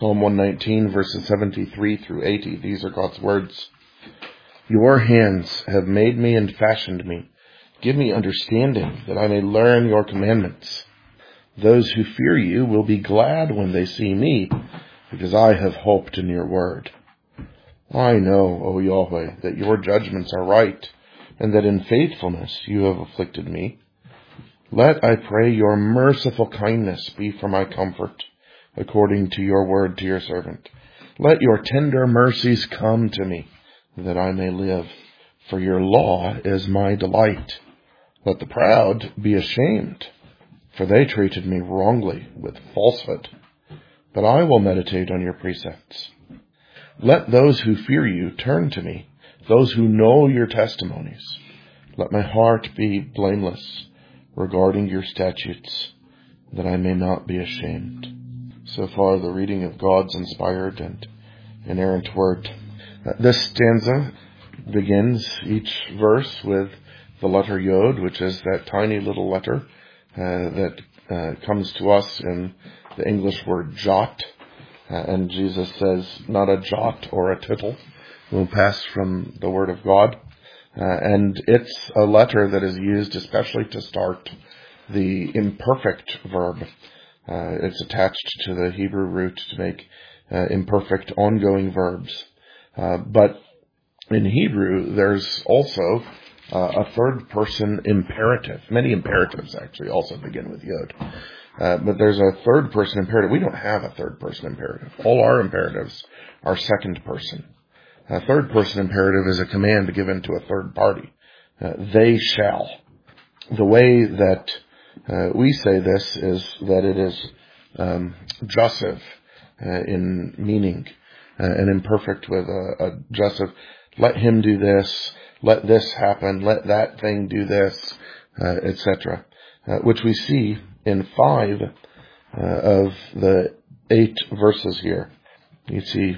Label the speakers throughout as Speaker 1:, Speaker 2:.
Speaker 1: Psalm 119, verses 73 through 80. These are God's words. Your hands have made me and fashioned me. Give me understanding that I may learn your commandments. Those who fear you will be glad when they see me, because I have hoped in your word. I know, O Yahweh, that your judgments are right, and that in faithfulness you have afflicted me. Let, I pray, your merciful kindness be for my comfort, according to your word to your servant. Let your tender mercies come to me, that I may live, for your law is my delight. Let the proud be ashamed, for they treated me wrongly with falsehood. But I will meditate on your precepts. Let those who fear you turn to me, those who know your testimonies. Let my heart be blameless regarding your statutes, that I may not be ashamed. So far, the reading of God's inspired and inerrant word. This stanza begins each verse with the letter Yod, which is that tiny little letter that comes to us in the English word jot. And Jesus says, not a jot or a tittle will pass from the word of God. And it's a letter that is used especially to start the imperfect verb. It's attached to the Hebrew root to make imperfect ongoing verbs. But in Hebrew, there's also a third person imperative. Many imperatives actually also begin with Yod. But there's a third person imperative. We don't have a third person imperative. All our imperatives are second person. A third person imperative is a command given to a third party. They shall. The way that we say this is that it is jussive in meaning, and imperfect with a jussive. Let him do this, let this happen, let that thing do this, etc. Which we see in 5 of the 8 verses here. You see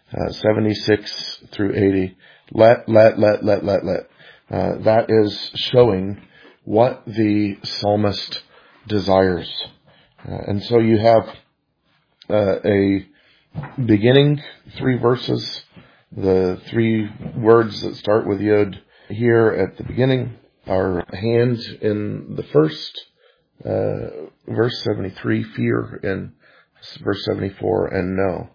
Speaker 1: 76 through 80. Let. That is showing what the psalmist desires. And so you have a beginning 3 verses, the 3 words that start with Yod here at the beginning are hand in the first, verse 73, fear in verse 74, and no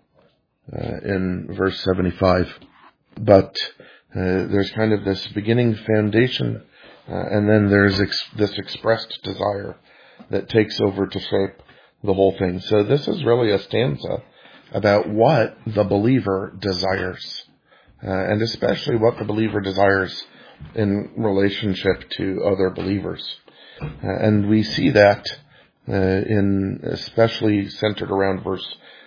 Speaker 1: in verse 75. But there's kind of this beginning foundation, and then there's this expressed desire that takes over to shape the whole thing. So this is really a stanza about what the believer desires, and especially what the believer desires in relationship to other believers. And we see that in especially centered around verse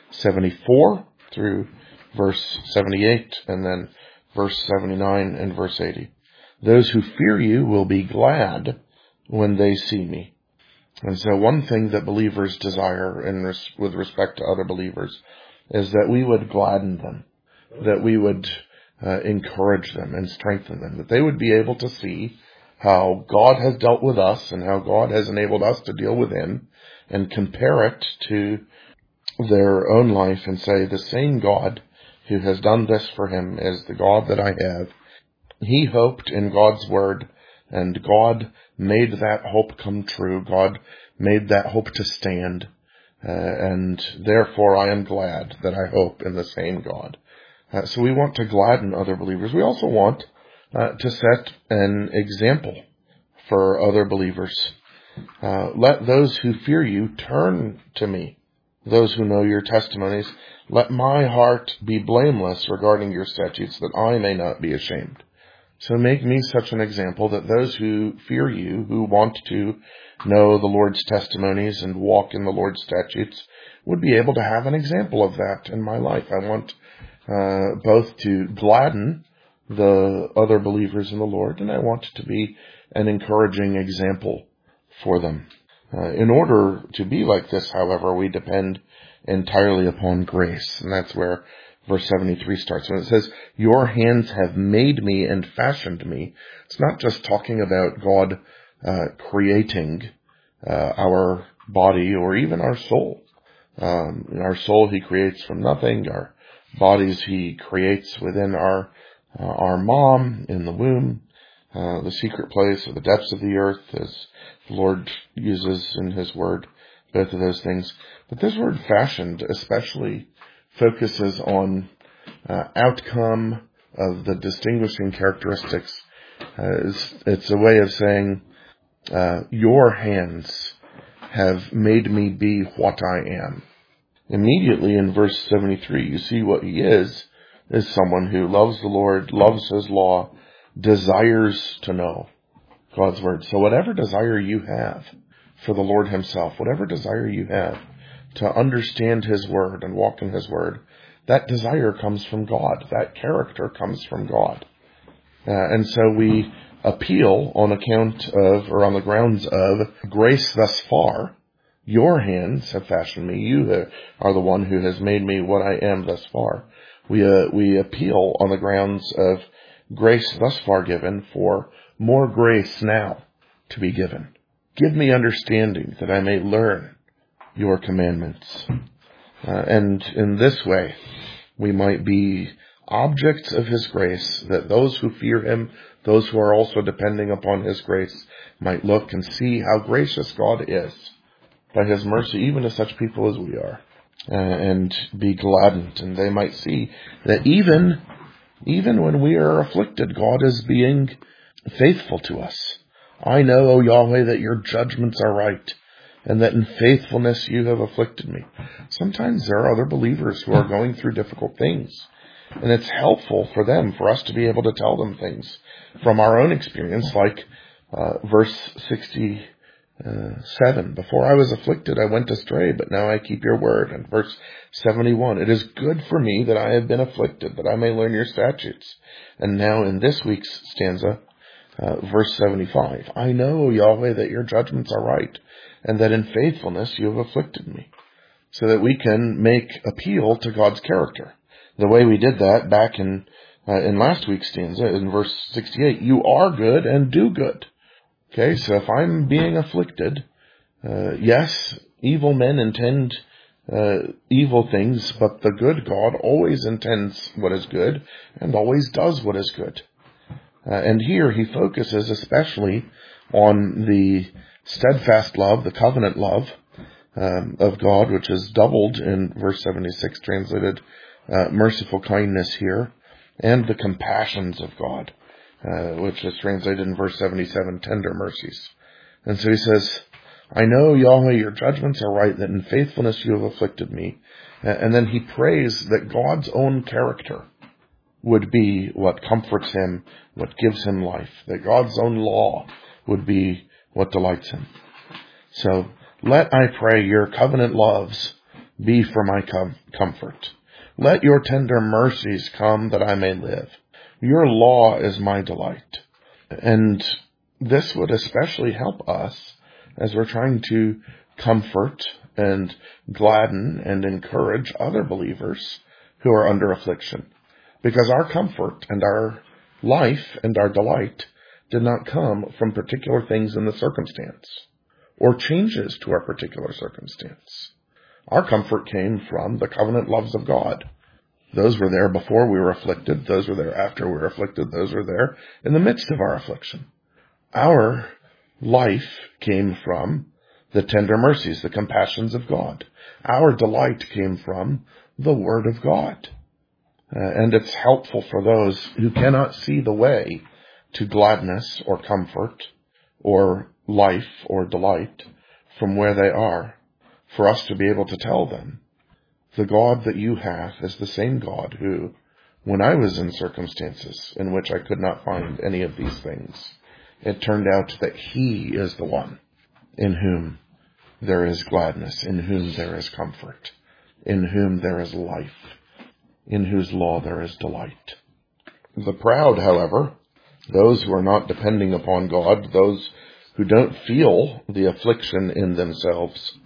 Speaker 1: 74 through verse 78, and then verse 79 and verse 80. Those who fear you will be glad when they see me. And so one thing that believers desire with respect to other believers is that we would gladden them, that we would encourage them and strengthen them, that they would be able to see how God has dealt with us and how God has enabled us to deal with him, and compare it to their own life and say, the same God who has done this for him is the God that I have. He hoped in God's word, and God made that hope come true. God made that hope to stand. And therefore I am glad that I hope in the same God. So we want to gladden other believers. We also want to set an example for other believers. Let those who fear you turn to me, those who know your testimonies. Let my heart be blameless regarding your statutes, that I may not be ashamed. So make me such an example that those who fear you, who want to know the Lord's testimonies and walk in the Lord's statutes, would be able to have an example of that in my life. I want both to gladden the other believers in the Lord, and I want to be an encouraging example for them. In order to be like this, however, we depend entirely upon grace, and that's where verse 73 starts. When it says, your hands have made me and fashioned me, it's not just talking about God creating our body or even our soul. Our soul He creates from nothing. Our bodies He creates within our mom in the womb, the secret place or the depths of the earth, as the Lord uses in His Word, both of those things. But this word fashioned especially focuses on outcome of the distinguishing characteristics. It's a way of saying, your hands have made me be what I am. Immediately in verse 73, you see what He is someone who loves the Lord, loves His law, desires to know God's Word. So whatever desire you have for the Lord Himself, whatever desire you have to understand His Word and walk in His Word, that desire comes from God. That character comes from God. And so we appeal on account of, or on the grounds of, grace thus far. Your hands have fashioned me. You are the one who has made me what I am thus far. We appeal on the grounds of grace thus far given for more grace now to be given. Give me understanding that I may learn your commandments. And in this way, we might be objects of His grace, that those who fear Him, those who are also depending upon His grace, might look and see how gracious God is by His mercy, even to such people as we are, and be gladdened. And they might see that even when we are afflicted, God is being faithful to us. I know, O Yahweh, that your judgments are right, and that in faithfulness you have afflicted me. Sometimes there are other believers who are going through difficult things, and it's helpful for them, for us to be able to tell them things from our own experience, like verse 67. Before I was afflicted, I went astray, but now I keep your word. And verse 71, it is good for me that I have been afflicted, that I may learn your statutes. And now in this week's stanza, verse 75, I know, Yahweh, that your judgments are right, and that in faithfulness you have afflicted me. So that we can make appeal to God's character. The way we did that back in last week's stanza, in verse 68, you are good and do good. Okay, so if I'm being afflicted, yes, evil men intend evil things, but the good God always intends what is good and always does what is good. And here He focuses especially on the steadfast love, the covenant love of God, which is doubled in verse 76, translated merciful kindness here, and the compassions of God, which is translated in verse 77, tender mercies. And so He says, I know, Yahweh, your judgments are right, that in faithfulness you have afflicted me. And then He prays that God's own character would be what comforts Him, what gives Him life, that God's own law would be what delights Him. So let, I pray, your covenant loves be for my comfort. Let your tender mercies come that I may live. Your law is my delight. And this would especially help us as we're trying to comfort and gladden and encourage other believers who are under affliction. Because our comfort and our life and our delight did not come from particular things in the circumstance or changes to our particular circumstance. Our comfort came from the covenant loves of God. Those were there before we were afflicted. Those were there after we were afflicted. Those were there in the midst of our affliction. Our life came from the tender mercies, the compassions of God. Our delight came from the Word of God. And it's helpful for those who cannot see the way to gladness or comfort or life or delight from where they are, for us to be able to tell them, the God that you have is the same God who, when I was in circumstances in which I could not find any of these things, it turned out that He is the one in whom there is gladness, in whom there is comfort, in whom there is life, in whose law there is delight. The proud, however, those who are not depending upon God, those who don't feel the affliction in themselves,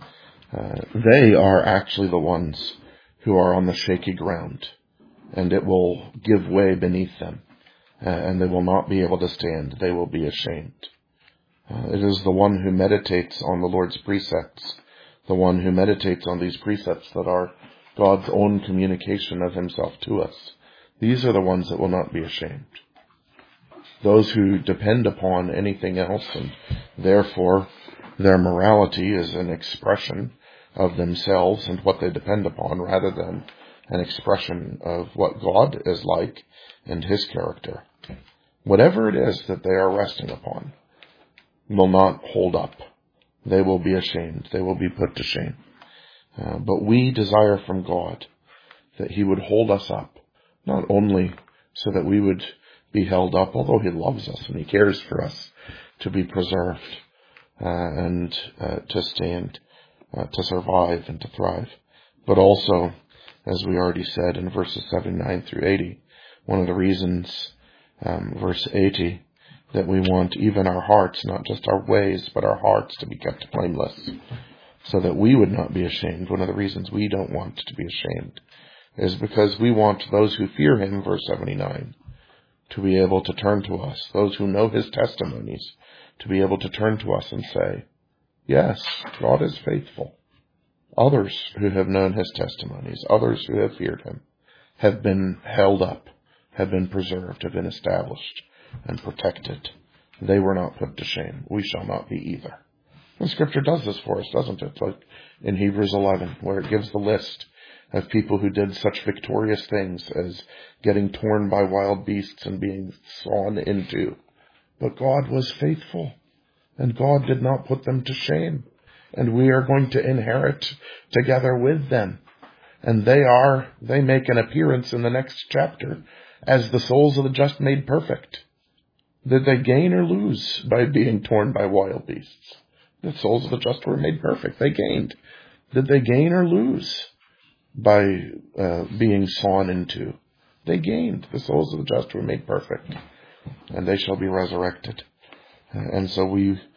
Speaker 1: they are actually the ones who are on the shaky ground, and it will give way beneath them, and they will not be able to stand. They will be ashamed. It is the one who meditates on the Lord's precepts, the one who meditates on these precepts that are God's own communication of himself to us. These are the ones that will not be ashamed. Those who depend upon anything else, and therefore their morality is an expression of themselves and what they depend upon, rather than an expression of what God is like and his character. Whatever it is that they are resting upon will not hold up. They will be ashamed. They will be put to shame. But we desire from God that he would hold us up, not only so that we would be held up, although he loves us and he cares for us to be preserved and to stand, to survive and to thrive, but also, as we already said in verses 79 through 80, one of the reasons, verse 80, that we want even our hearts, not just our ways, but our hearts to be kept blameless, so that we would not be ashamed. One of the reasons we don't want to be ashamed is because we want those who fear him, verse 79, to be able to turn to us, those who know his testimonies, to be able to turn to us and say, yes, God is faithful. Others who have known his testimonies, others who have feared him, have been held up, have been preserved, have been established and protected. They were not put to shame. We shall not be either. The scripture does this for us, doesn't it? Like in Hebrews 11, where it gives the list of people who did such victorious things as getting torn by wild beasts and being sawn into. But God was faithful, and God did not put them to shame. And we are going to inherit together with them. And they make an appearance in the next chapter as the souls of the just made perfect. Did they gain or lose by being torn by wild beasts? The souls of the just were made perfect. They gained. Did they gain or lose by being sawn into? They gained. The souls of the just were made perfect, and they shall be resurrected. And so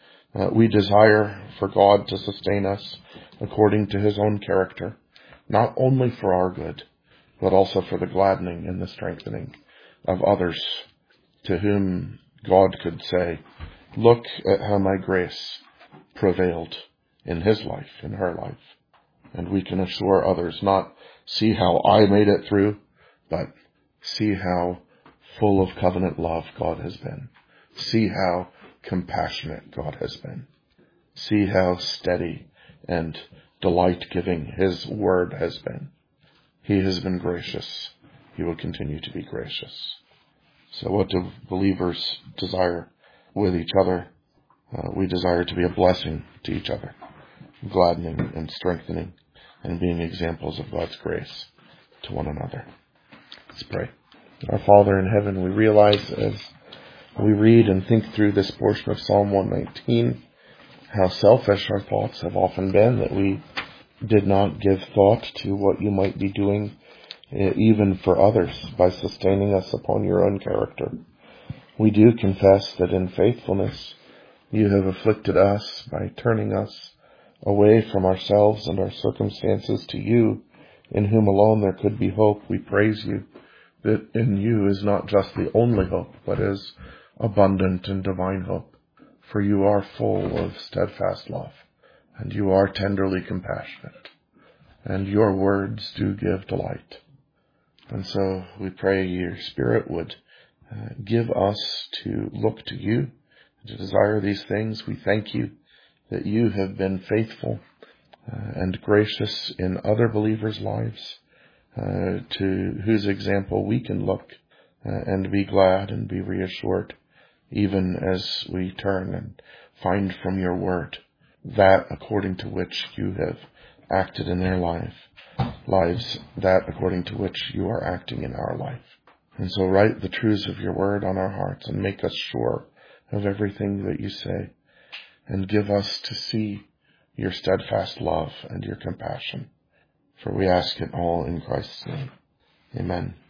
Speaker 1: we desire for God to sustain us according to his own character, not only for our good, but also for the gladdening and the strengthening of others to whom God could say, look at how my grace prevailed in his life, in her life. And we can assure others, not see how I made it through, but see how full of covenant love God has been. See how compassionate God has been. See how steady and delight-giving his word has been. He has been gracious. He will continue to be gracious. So what do believers desire with each other? We desire to be a blessing to each other, gladdening and strengthening and being examples of God's grace to one another. Let's pray. Our Father in heaven, we realize as we read and think through this portion of Psalm 119, how selfish our thoughts have often been, that we did not give thought to what you might be doing even for others by sustaining us upon your own character. We do confess that in faithfulness you have afflicted us by turning us away from ourselves and our circumstances to you, in whom alone there could be hope. We praise you that in you is not just the only hope, but is abundant and divine hope. For you are full of steadfast love, and you are tenderly compassionate, and your words do give delight. And so we pray your Spirit would give us to look to you, to desire these things. We thank you that you have been faithful and gracious in other believers' lives, to whose example we can look and be glad and be reassured, even as we turn and find from your word that according to which you have acted in their lives, that according to which you are acting in our life. And so write the truths of your word on our hearts and make us sure of everything that you say, and give us to see your steadfast love and your compassion. For we ask it all in Christ's name. Amen.